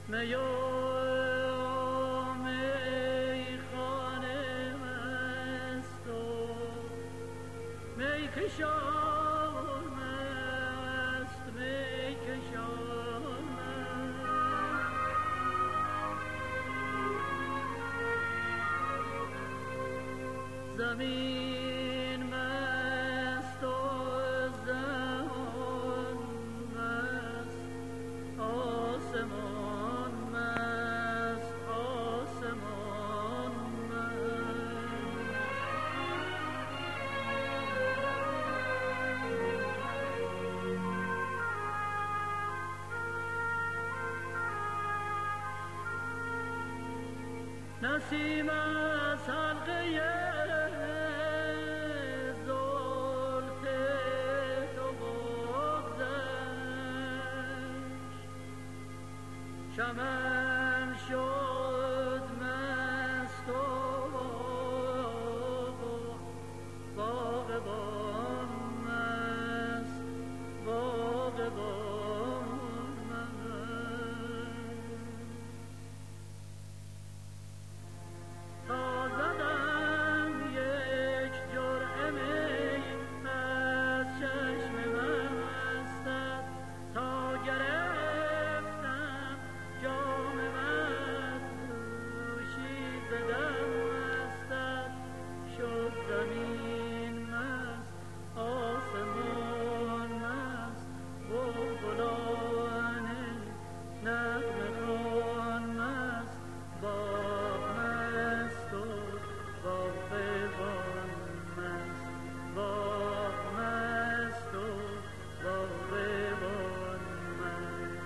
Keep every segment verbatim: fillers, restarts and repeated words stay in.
زمین مست و زمان مست، آسمان مست، آسمان مست. نسیم از حلقه چمن شد مست و باغبان مست، باغبان مست. تا زدم یک جرعه می از چشم مستت، تا گرفتم جام مدهوشی ز دستت، شد زمین مست، آسمان مست، بلبلان نغمه خوان مست، باغ مست و باغبان مست، باغ مست و باغبان مست.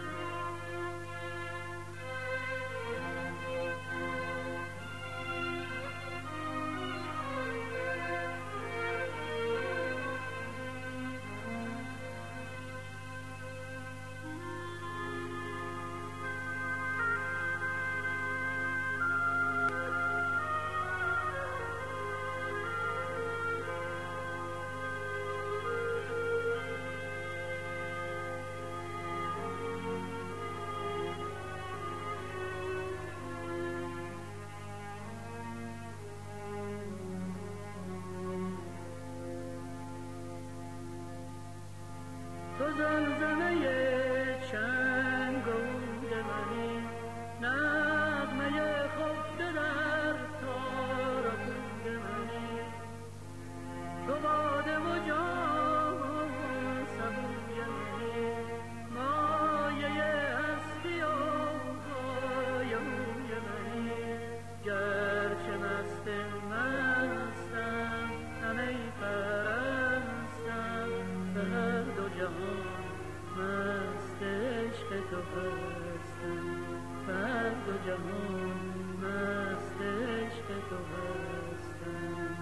تو زمزمه چنگول منی، نغمه خفته در تار و پود منی. تو باده و جام سبوی منی، مایه هستی و های موی منی. گرچه مست مستم همه پرستم، به هر دو جهان مست عشق تو هستم، به هر دو جهان مست عشق تو هستم.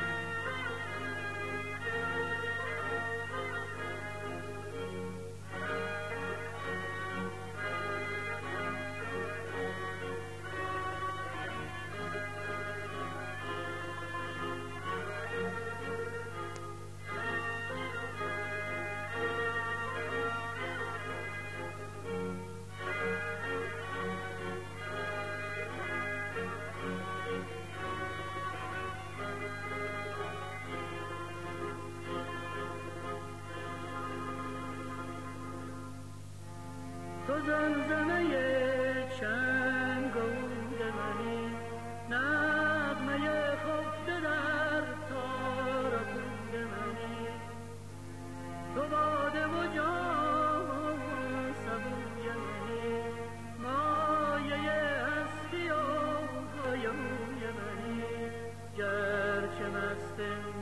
تو زمزمه چنگول منی، نغمه خفته در تار و پود منی. تو باده و جام سبوی منی، مایه هستی و های موی منی. گرچه مست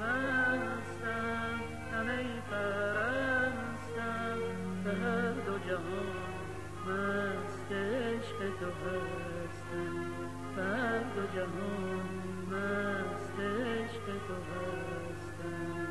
مستم همه پرستم، به هر دو جهان مست عشق تو هستم، به هر دو جهان مست عشق تو هستم.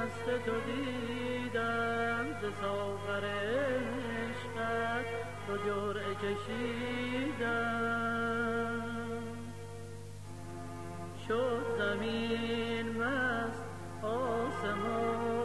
مست تو دیدم ز ساغر عشقت دو جرعه کشیدم شد زمین مست آسمان